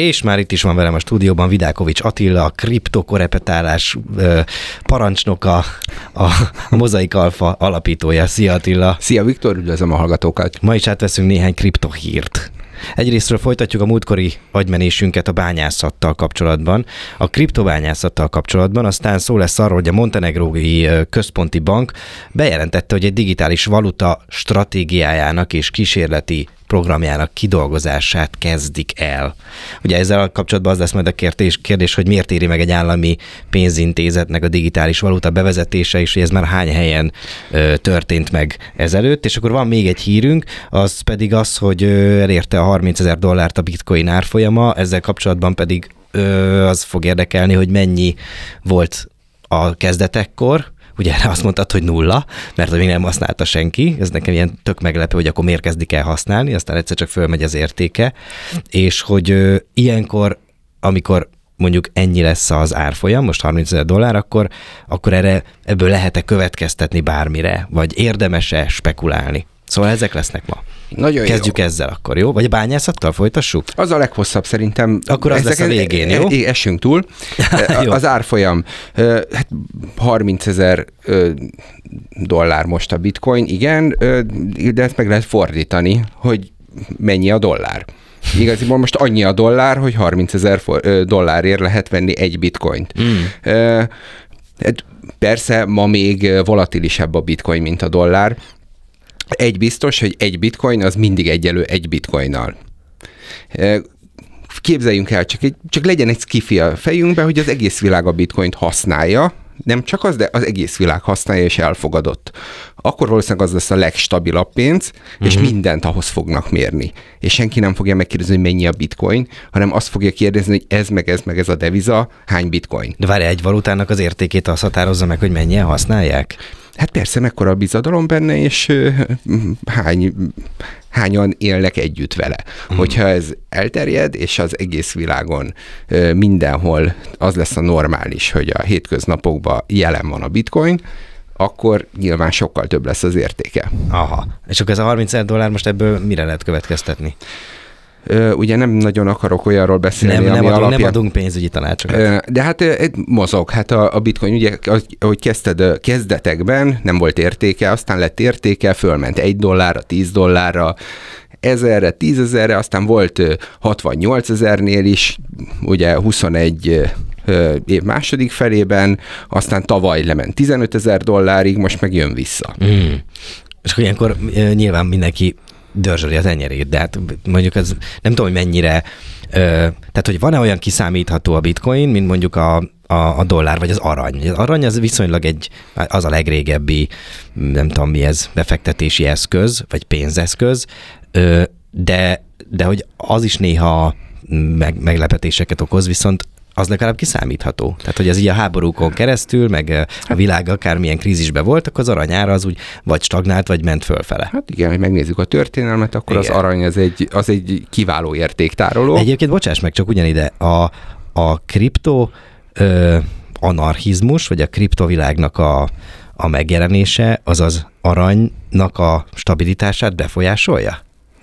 És már itt is van velem a stúdióban Vidákovics Attila, a kriptokorepetálás parancsnoka, a Mozaik Alfa alapítója. Szia Attila! Szia Viktor, üdvözlöm a hallgatókat! Ma is átveszünk néhány kriptohírt. Egyrésztről folytatjuk a múltkori agymenésünket a bányászattal kapcsolatban, a kriptobányászattal kapcsolatban, aztán szó lesz arról, hogy a Montenegrói Központi Bank bejelentette, hogy egy digitális valuta stratégiájának és kísérleti programjának kidolgozását kezdik el. Ugye ezzel kapcsolatban az lesz majd a kérdés, hogy miért éri meg egy állami pénzintézetnek a digitális valuta bevezetése, és hogy ez már hány helyen történt meg ezelőtt. És akkor van még egy hírünk, az pedig az, hogy elérte a $30,000 a bitcoin árfolyama, ezzel kapcsolatban pedig az fog érdekelni, hogy mennyi volt a kezdetekkor. Ugye erre azt mondtad, hogy 0, mert még nem használta senki, ez nekem ilyen tök meglepő, hogy akkor miért kezdik el használni, aztán egyszer csak fölmegy az értéke, és hogy ilyenkor, amikor mondjuk ennyi lesz az árfolyam, most $30,000, akkor ebből lehet-e következtetni bármire, vagy érdemes-e spekulálni? Szóval ezek lesznek ma. Nagyon kezdjük jó. Ezzel akkor, jó? Vagy a bányászattal folytassuk? Az a leghosszabb szerintem. Akkor az lesz a végén, jó? Essünk túl. Az árfolyam, hát $30,000 most a bitcoin, igen, de ezt meg lehet fordítani, hogy mennyi a dollár. Igaziból most annyi a dollár, hogy $30,000 lehet venni egy bitcoint. Persze ma még volatilisebb a bitcoin, mint a dollár. Egy biztos, hogy egy bitcoin az mindig egyenlő egy bitcoinnal. Képzeljünk el, csak legyen egy skifi a fejünkben, hogy az egész világ a bitcoint használja, nem csak az, de az egész világ használja és elfogadott. Akkor valószínűleg az lesz a legstabilabb pénz, és mindent ahhoz fognak mérni. És senki nem fogja megkérdezni, hogy mennyi a bitcoin, hanem azt fogja kérdezni, hogy ez meg ez a deviza, hány bitcoin. De várj, egy valutának az értékét azt határozza meg, hogy mennyien használják? Hát persze, mekkora a bizadalom benne, és hányan élnek együtt vele. Hogyha ez elterjed, és az egész világon mindenhol az lesz a normális, hogy a hétköznapokban jelen van a bitcoin, akkor nyilván sokkal több lesz az értéke. Aha. És akkor ez a $30,000 most ebből mire lehet következtetni? Ugye nem nagyon akarok olyanról beszélni, nem adunk pénzügyi tanácsokat. De hát mozog. Hát a bitcoin, ugye, ahogy kezdetekben nem volt értéke, aztán lett értéke, fölment $1, $10, 1000-re, 10.000-re, aztán volt 68,000-nél is, ugye 21 év második felében, aztán tavaly lement $15,000, most meg jön vissza. És akkor ilyenkor nyilván mindenki dörzsöli az enyerét, de hát mondjuk ez nem tudom, hogy mennyire, tehát hogy van-e olyan kiszámítható a bitcoin, mint mondjuk a dollár, vagy az arany. Az arany az viszonylag az a legrégebbi, nem tudom mi ez, befektetési eszköz, vagy pénzeszköz, de hogy az is néha meglepetéseket okoz, viszont az legalább kiszámítható. Tehát, hogy ez így a háborúkon keresztül, meg a világ akármilyen krízisben volt, akkor az aranyára az úgy vagy stagnált, vagy ment fölfele. Hát igen, hogy megnézzük a történelmet, akkor igen. Az arany az egy kiváló értéktároló. Egyébként bocsáss meg, csak ugyanide, a kripto anarchizmus, vagy a kriptovilágnak a megjelenése, azaz aranynak a stabilitását befolyásolja?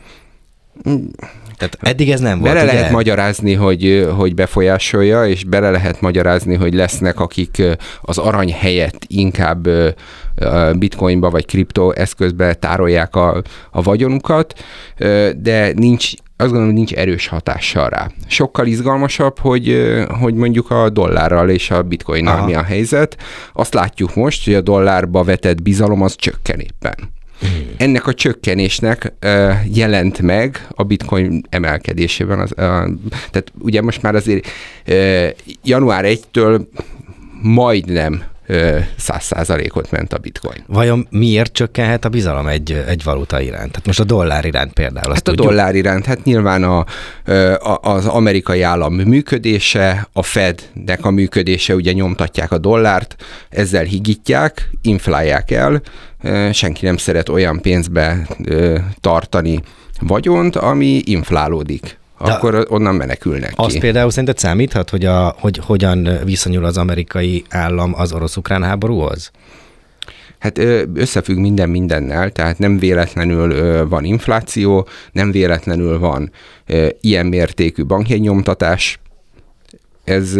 Tehát eddig ez nem volt, bele lehet magyarázni, hogy befolyásolja, és bele lehet magyarázni, hogy lesznek, akik az arany helyett inkább bitcoinba vagy kriptoeszközbe tárolják a vagyonukat, de azt gondolom, hogy nincs erős hatással rá. Sokkal izgalmasabb, hogy mondjuk a dollárral és a bitcoinnal mi a helyzet. Azt látjuk most, hogy a dollárba vetett bizalom az csökken éppen. Ennek a csökkenésnek jelent meg a bitcoin emelkedésében. Tehát ugye most már azért január 1-től majdnem 100%-ot ment a bitcoin. Vajon miért csökkenhet a bizalom egy valuta iránt? Tehát most a dollár iránt például. Hát a dollár iránt, hát nyilván az amerikai állam működése, a Fednek a működése, ugye nyomtatják a dollárt, ezzel higítják, inflálják el, senki nem szeret olyan pénzbe tartani vagyont, ami inflálódik. Akkor onnan menekülnek ki. Az például szerinted számíthat, hogy hogyan viszonyul az amerikai állam az orosz-ukrán háborúhoz? Hát összefügg minden mindennel, tehát nem véletlenül van infláció, nem véletlenül van ilyen mértékű bankjegynyomtatás. Ez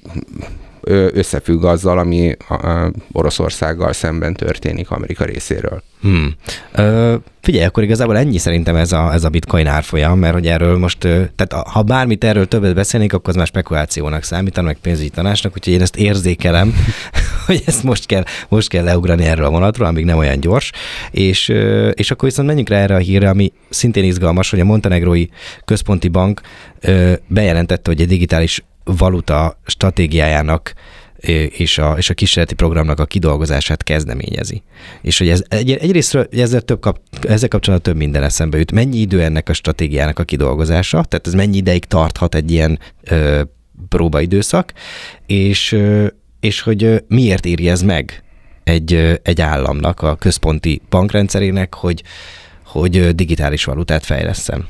összefügg azzal, ami Oroszországgal szemben történik Amerika részéről. Figyelj, akkor igazából ennyi szerintem ez a bitcoin árfolyam, mert hogy erről most, tehát ha bármit erről többet beszélnék, akkor az már spekulációnak számítan, meg pénzügyi tanácsnak, úgyhogy én ezt érzékelem, hogy ezt most kell leugrani erről a vonatról, amíg nem olyan gyors, és akkor viszont menjünk rá erre a hírre, ami szintén izgalmas, hogy a Montenegrói Központi Bank bejelentette, hogy egy digitális valuta stratégiájának és a kísérleti programnak a kidolgozását kezdeményezi. És hogy egyrésztről ezzel kapcsolatban több minden eszembe jut. Mennyi idő ennek a stratégiának a kidolgozása? Tehát ez mennyi ideig tarthat egy ilyen próbaidőszak? És hogy miért éri ez meg egy államnak, a központi bankrendszerének, hogy digitális valutát fejlesszen?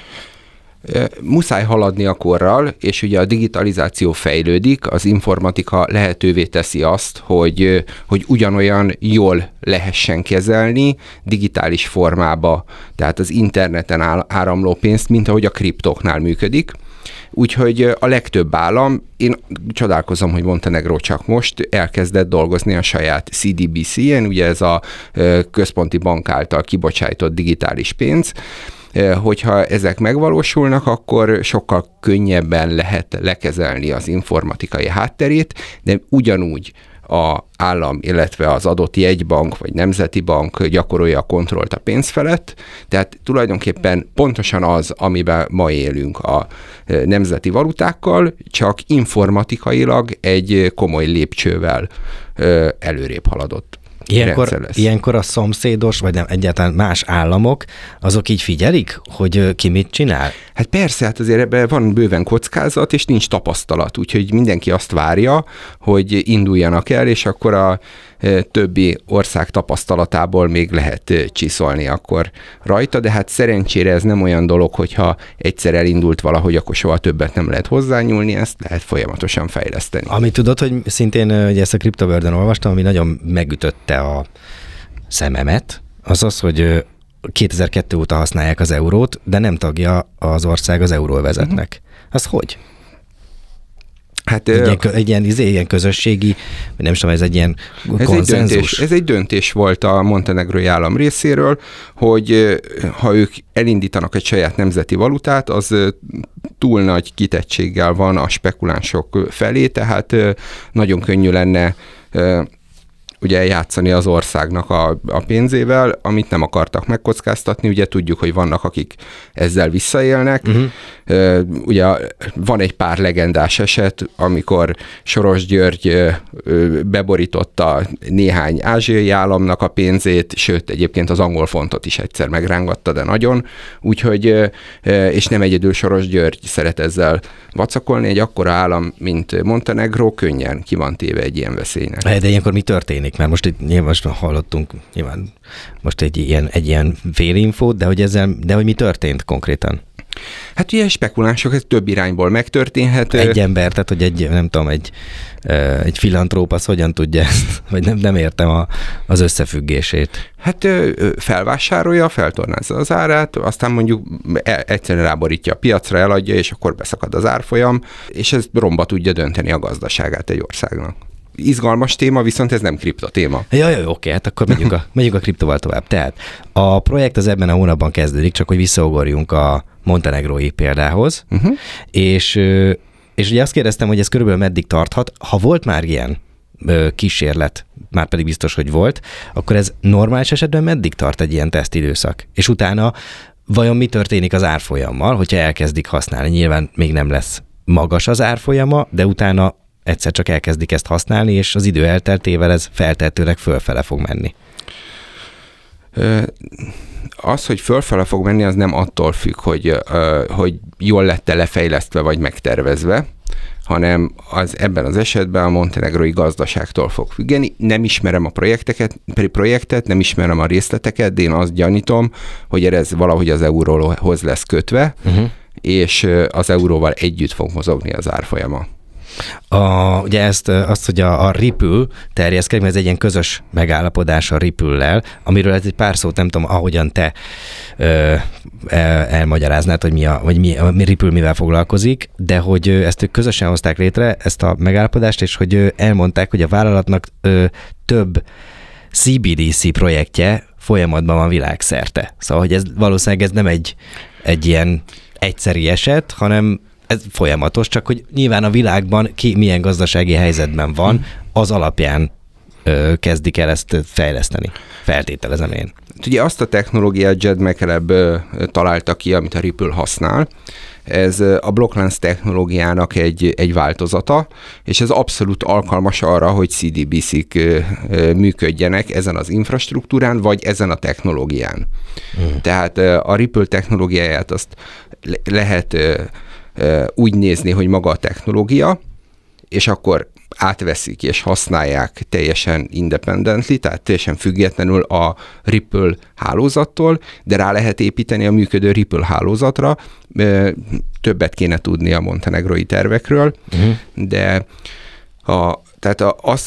Muszáj haladni a korral, és ugye a digitalizáció fejlődik, az informatika lehetővé teszi azt, hogy ugyanolyan jól lehessen kezelni digitális formába, tehát az interneten áramló pénzt, mint ahogy a kriptóknál működik. Úgyhogy a legtöbb állam, én csodálkozom, hogy Montenegró csak most elkezdett dolgozni a saját CDBC-en, ugye ez a központi bank által kibocsájtott digitális pénz. Hogyha ezek megvalósulnak, akkor sokkal könnyebben lehet lekezelni az informatikai hátterét, de ugyanúgy az állam, illetve az adott jegybank vagy nemzeti bank gyakorolja a kontrollt a pénz felett, tehát tulajdonképpen pontosan az, amiben ma élünk a nemzeti valutákkal, csak informatikailag egy komoly lépcsővel előrébb haladott. Ilyenkor a szomszédos, vagy nem egyáltalán más államok, azok így figyelik, hogy ki mit csinál? Hát persze, hát azért ebben van bőven kockázat, és nincs tapasztalat, úgyhogy mindenki azt várja, hogy induljanak el, és akkor a többi ország tapasztalatából még lehet csiszolni akkor rajta, de hát szerencsére ez nem olyan dolog, hogyha egyszer elindult valahogy, akkor soha többet nem lehet hozzányúlni, ezt lehet folyamatosan fejleszteni. Ami tudod, hogy szintén ugye ezt a CryptoWorld-en olvastam, ami nagyon megütötte a szememet, az az, hogy 2002 óta használják az eurót, de nem tagja az ország az euróvezetnek. Az hogy? Hát, egy ilyen közösségi, nem is tudom, ez egy ilyen konszenzus. Ez egy döntés volt a montenegrói állam részéről, hogy ha ők elindítanak egy saját nemzeti valutát, az túl nagy kitettséggel van a spekulánsok felé, tehát nagyon könnyű lenne ugye játszani az országnak a pénzével, amit nem akartak megkockáztatni. Ugye tudjuk, hogy vannak, akik ezzel visszaélnek. Ugye van egy pár legendás eset, amikor Soros György beborította néhány ázsiai államnak a pénzét, sőt, egyébként az angol fontot is egyszer megrángatta, de nagyon. Úgyhogy, és nem egyedül Soros György szeret ezzel vacakolni, egy akkora állam, mint Montenegró könnyen ki van téve egy ilyen veszélynek. De ilyenkor mi történik? Mert most itt nyilván hallottunk nyilván most egy ilyen félinfót, de hogy mi történt konkrétan? Hát ugye spekulánsok, ez több irányból megtörténhet. Egy ember, tehát hogy egy filantróp, az hogyan tudja ezt? Vagy nem értem az összefüggését. Hát felvásárolja, feltornázza az árát, aztán mondjuk egyszerűen ráborítja a piacra, eladja, és akkor beszakad az árfolyam, és ez romba tudja dönteni a gazdaságát egy országnak. Izgalmas téma, viszont ez nem kriptotéma. Jaj, oké, hát akkor megyünk a kriptoval tovább. Tehát a projekt az ebben a hónapban kezdődik, csak hogy visszaugorjunk a montenegrói példához, és ugye azt kérdeztem, hogy ez körülbelül meddig tarthat. Ha volt már ilyen kísérlet, már pedig biztos, hogy volt, akkor ez normális esetben meddig tart egy ilyen tesztidőszak? És utána vajon mi történik az árfolyammal, hogyha elkezdik használni? Nyilván még nem lesz magas az árfolyama, de utána egyszer csak elkezdik ezt használni, és az idő elteltével ez feltehetőleg fölfele fog menni. Az, hogy fölfele fog menni, az nem attól függ, hogy jól lett-e lefejlesztve vagy megtervezve, hanem ebben az esetben a montenegrói gazdaságtól fog függeni. Nem ismerem a projektet, nem ismerem a részleteket, de én azt gyanítom, hogy ez valahogy az euróhoz lesz kötve, és az euróval együtt fog mozogni az árfolyama. Ugye azt, hogy a Ripple terjeszkedik, mert ez egy ilyen közös megállapodás a Ripple-lel, amiről egy pár szót nem tudom, ahogyan te elmagyaráznád, hogy mi Ripple mivel foglalkozik, de hogy ezt ők közösen hozták létre, ezt a megállapodást, és hogy elmondták, hogy a vállalatnak több CBDC projektje folyamatban van világszerte. Szóval, hogy ez valószínűleg nem egy ilyen egyszeri eset, hanem ez folyamatos, csak hogy nyilván a világban ki milyen gazdasági helyzetben van, az alapján kezdik el ezt fejleszteni. Feltételezem én. Ugye azt a technológiát Jed McCaleb találta ki, amit a Ripple használ. Ez a blokklánc technológiának egy változata, és ez abszolút alkalmas arra, hogy CDBC-k működjenek ezen az infrastruktúrán, vagy ezen a technológián. Tehát a Ripple technológiáját azt lehet úgy nézni, hogy maga a technológia, és akkor átveszik és használják teljesen independently, tehát teljesen függetlenül a Ripple hálózattól, de rá lehet építeni a működő Ripple hálózatra. Többet kéne tudni a montenegrói tervekről, de tehát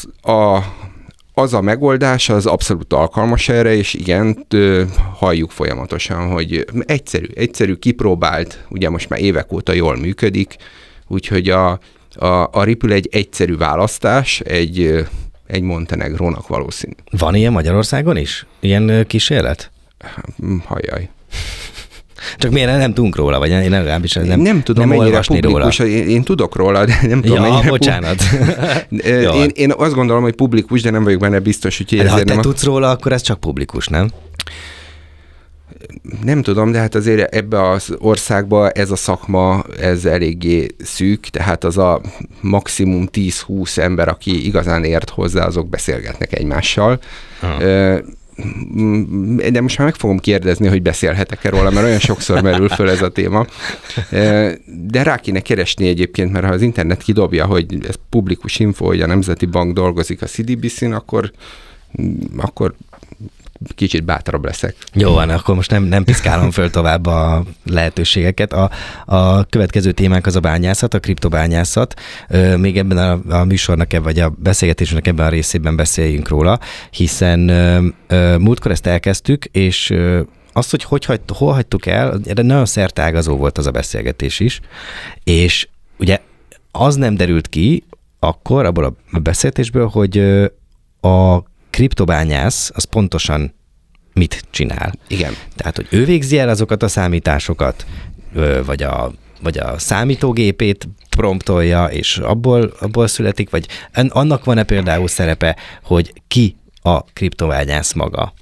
az a megoldás az abszolút alkalmas erre, és igen, halljuk folyamatosan, hogy egyszerű, kipróbált, ugye most már évek óta jól működik, úgyhogy a Ripple egy egyszerű választás, egy Montenegrónak valószínű. Van ilyen Magyarországon is? Ilyen kísérlet? Hajjaj. Csak miért nem tudunk róla, vagy én legalábbis nem tudom, nem mennyire publikus. Én tudok róla, de nem tudom, mennyire bocsánat. Én azt gondolom, hogy publikus, de nem vagyok benne biztos, úgyhogy ha te tudsz róla, akkor ez csak publikus, nem? Nem tudom, de hát azért ebbe az országba ez a szakma, ez eléggé szűk, tehát az a maximum 10-20 ember, aki igazán ért hozzá, azok beszélgetnek egymással. De most már meg fogom kérdezni, hogy beszélhetek-e róla, mert olyan sokszor merül föl ez a téma. De rá kéne keresni egyébként, mert ha az internet kidobja, hogy ez publikus info, hogy a Nemzeti Bank dolgozik a CDBC-n, akkor kicsit bátrabb leszek. Jó van, akkor most nem piszkálom föl tovább a lehetőségeket. A következő témánk az a bányászat, a kriptobányászat. Még ebben a műsornak, vagy a beszélgetésünknek ebben a részében beszéljünk róla, hiszen múltkor ezt elkezdtük, és azt, hogy hol hagytuk el, de nagyon szerteágazó volt az a beszélgetés is, és ugye az nem derült ki akkor abból a beszélgetésből, hogy a kriptobányász az pontosan mit csinál. Igen. Tehát, hogy ő végzi el azokat a számításokat, vagy a számítógépét promptolja, és abból születik, vagy annak van-e például szerepe, hogy ki a kriptobányász maga?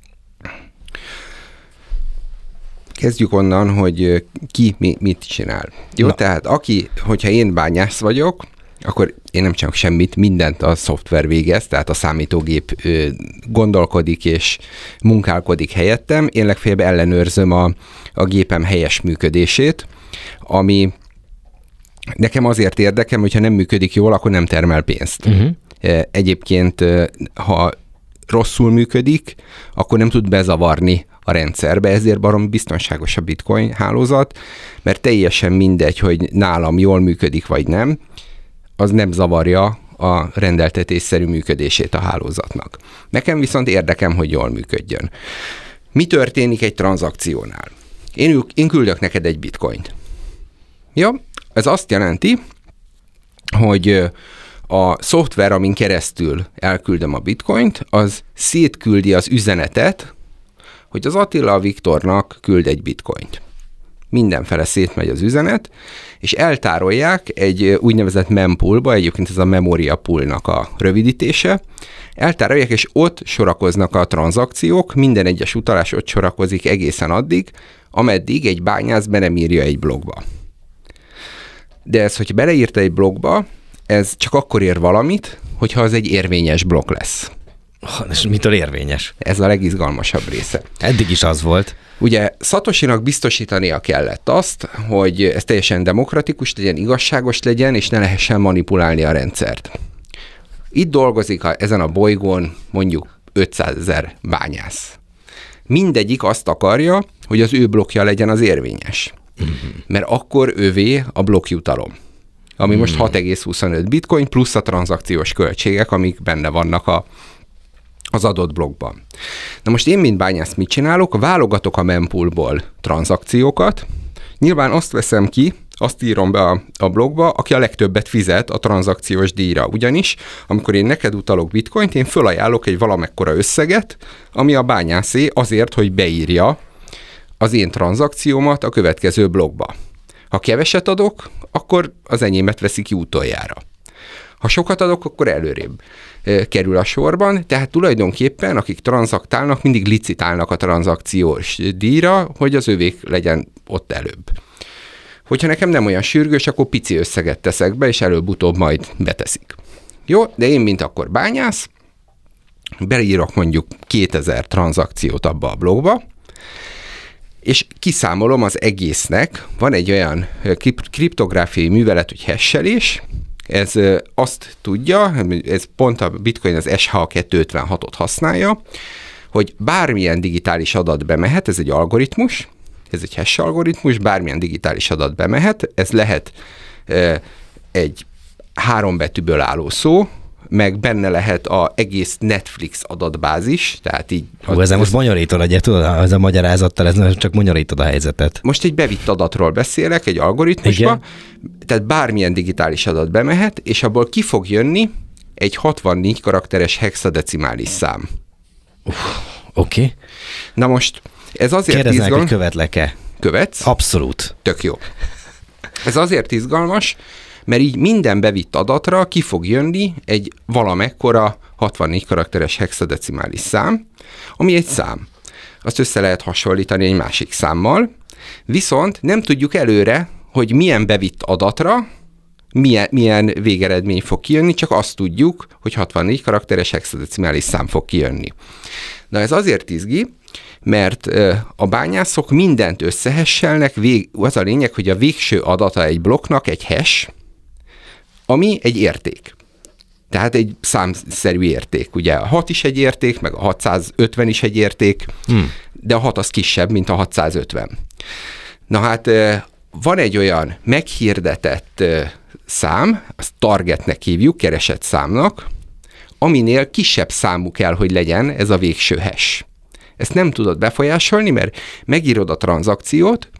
Kezdjük onnan, hogy ki mit csinál. Jó, tehát hogyha én bányász vagyok, akkor én nem csinálok semmit, mindent a szoftver végez, tehát a számítógép gondolkodik és munkálkodik helyettem. Én legfeljebb ellenőrzöm a gépem helyes működését, ami nekem azért érdekem, hogyha nem működik jól, akkor nem termel pénzt. Egyébként, ha rosszul működik, akkor nem tud bezavarni a rendszerbe, ezért barom biztonságos a Bitcoin hálózat, mert teljesen mindegy, hogy nálam jól működik vagy nem, az nem zavarja a rendeltetésszerű működését a hálózatnak. Nekem viszont érdekem, hogy jól működjön. Mi történik egy tranzakciónál? Én küldök neked egy bitcoint. Jó? Ez azt jelenti, hogy a szoftver, amin keresztül elküldöm a bitcoint, az szétküldi az üzenetet, hogy az Attila Viktornak küld egy bitcoint. Mindenfele szétmegy az üzenet, és eltárolják egy úgynevezett mempoolba, egyébként ez a memoria poolnak a rövidítése, eltárolják, és ott sorakoznak a tranzakciók, minden egyes utalás ott sorakozik egészen addig, ameddig egy bányász be nem írja egy blogba. De ez, hogy beleírta egy blogba, ez csak akkor ér valamit, hogyha az egy érvényes blokk lesz. És mitől érvényes? Ez a legizgalmasabb része. Eddig is az volt. Ugye Szatosinak biztosítania kellett azt, hogy ez teljesen demokratikus legyen, igazságos legyen, és ne lehessen manipulálni a rendszert. Itt dolgozik ezen a bolygón mondjuk 500 000 bányász. Mindegyik azt akarja, hogy az ő blokkja legyen az érvényes. Mert akkor ővé a blokkjutalom. ami most 6,25 bitcoin, plusz a tranzakciós költségek, amik benne vannak az adott blokkban. Na most én, mint bányász mit csinálok? Válogatok a mempoolból tranzakciókat, nyilván azt veszem ki, azt írom be a blogba, aki a legtöbbet fizet a tranzakciós díjra. Ugyanis, amikor én neked utalok bitcoint, én fölajánlok egy valamekkora összeget, ami a bányászé azért, hogy beírja az én tranzakciómat a következő blogba. Ha keveset adok, akkor az enyémet veszi ki utoljára. Ha sokat adok, akkor előrébb kerül a sorban, tehát tulajdonképpen, akik tranzaktálnak, mindig licitálnak a tranzakciós díjra, hogy az övék legyen ott előbb. Hogyha nekem nem olyan sürgős, akkor pici összeget teszek be, és előbb-utóbb majd beteszik. Jó, de én, mint akkor bányász, beírok mondjuk 2000 tranzakciót abba a blogba, és kiszámolom az egésznek. Van egy olyan kriptográfiai művelet, hogy hashelés, ez azt tudja, ez pont a Bitcoin az SHA-256-ot használja, hogy bármilyen digitális adat bemehet, ez egy algoritmus, ez egy hash algoritmus, bármilyen digitális adat bemehet, ez lehet egy 3 betűből álló szó, meg benne lehet az egész Netflix adatbázis, tehát így... Ezzel most bonyolítod, ugye, tudod, ez a magyarázattal, ez csak bonyolítod a helyzetet. Most egy bevitt adatról beszélek, egy algoritmusba, tehát bármilyen digitális adat bemehet, és abból ki fog jönni egy 64 karakteres hexadecimális szám. Oké. Na most, ez azért kérdeznek, hogy követlek-e? Követsz? Abszolút. Tök jó. Ez azért izgalmas, mert így minden bevitt adatra ki fog jönni egy valamekkora 64 karakteres hexadecimális szám, ami egy szám. Azt össze lehet hasonlítani egy másik számmal, viszont nem tudjuk előre, hogy milyen bevitt adatra milyen végeredmény fog kijönni, csak azt tudjuk, hogy 64 karakteres hexadecimális szám fog kijönni. Na ez azért izgi, mert a bányászok mindent összehasselnek, az a lényeg, hogy a végső adata egy blokknak egy hash, ami egy érték. Tehát egy számszerű érték. Ugye a 6 is egy érték, meg a 650 is egy érték, de a 6 az kisebb, mint a 650. Na hát van egy olyan meghirdetett szám, azt targetnek hívjuk, keresett számnak, aminél kisebb számú kell, hogy legyen ez a végső hash. Ezt nem tudod befolyásolni, mert megírod a tranzakciót,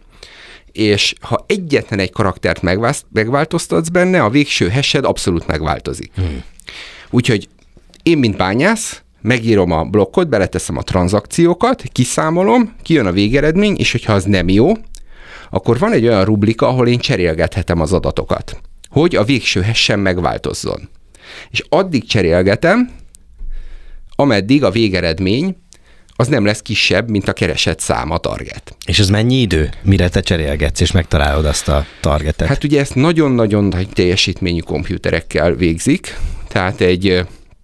és ha egyetlen egy karaktert megváltoztatsz benne, a végső hashed abszolút megváltozik. Úgyhogy én, mint bányász, megírom a blokkot, beleteszem a tranzakciókat, kiszámolom, kijön a végeredmény, és hogyha az nem jó, akkor van egy olyan rubrika, ahol én cserélgethetem az adatokat, hogy a végső hash megváltozzon. És addig cserélgetem, ameddig a végeredmény az nem lesz kisebb, mint a keresett szám, a target. És ez mennyi idő, mire te cserélgetsz, és megtalálod azt a targetet? Hát ugye ezt nagyon-nagyon nagy teljesítményű komputerekkel végzik, tehát egy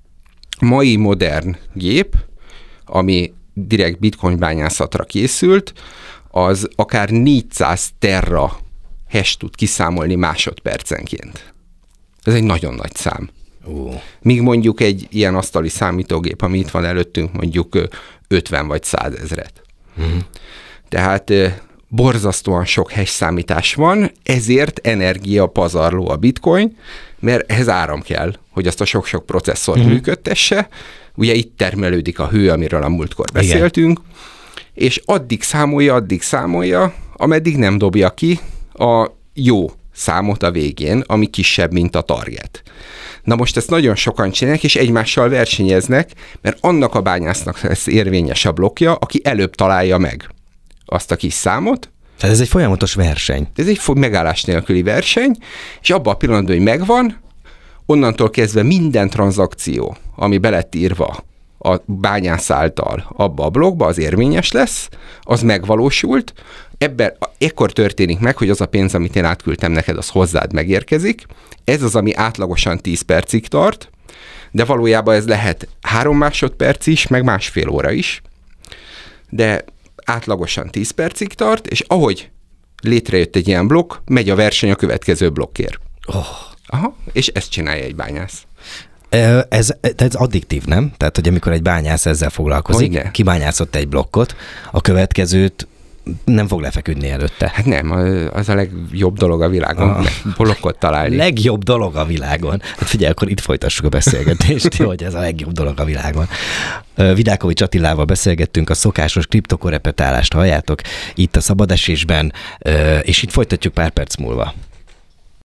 mai modern gép, ami direkt bitcoin bányászatra készült, az akár 400 terra hash tud kiszámolni másodpercenként. Ez egy nagyon nagy szám. Míg mondjuk egy ilyen asztali számítógép, ami itt van előttünk, mondjuk 50 vagy 100 ezret. Tehát borzasztóan sok hash számítás van, ezért energiapazarló a bitcoin, mert ehhez áram kell, hogy azt a sok-sok processzort működtesse. Ugye itt termelődik a hő, amiről a múltkor beszéltünk, és addig számolja, ameddig nem dobja ki a jó számot a végén, ami kisebb, mint a target. Na most ezt nagyon sokan csinálják, és egymással versenyeznek, mert annak a bányásznak lesz érvényes a blokkja, aki előbb találja meg azt a kis számot. Tehát ez egy folyamatos verseny. Ez egy megállás nélküli verseny, és abban a pillanatban, hogy megvan, onnantól kezdve minden tranzakció, ami be lett írva a bányász által abba a blokkba, az érvényes lesz, az megvalósult. Ekkor történik meg, hogy az a pénz, amit én átküldtem neked, az hozzád megérkezik. Ez az, ami átlagosan 10 percig tart, de valójában ez lehet 3 másodperc is, meg másfél óra is, de átlagosan 10 percig tart, és ahogy létrejött egy ilyen blokk, megy a verseny a következő blokkért. Aha, és ezt csinálja egy bányász. Ez addiktív, nem? Tehát, hogy amikor egy bányász ezzel foglalkozik, kibányászott egy blokkot, a következőt nem fog lefeküdni előtte. Hát nem, az a legjobb dolog a világon, blokkot találni. Legjobb dolog a világon. Hát figyelj, akkor itt folytassuk a beszélgetést, hogy ez a legjobb dolog a világon. Vidákovics Attilával beszélgettünk, a szokásos kriptokorepetálást halljátok itt a Szabad Esésben, és itt folytatjuk pár perc múlva.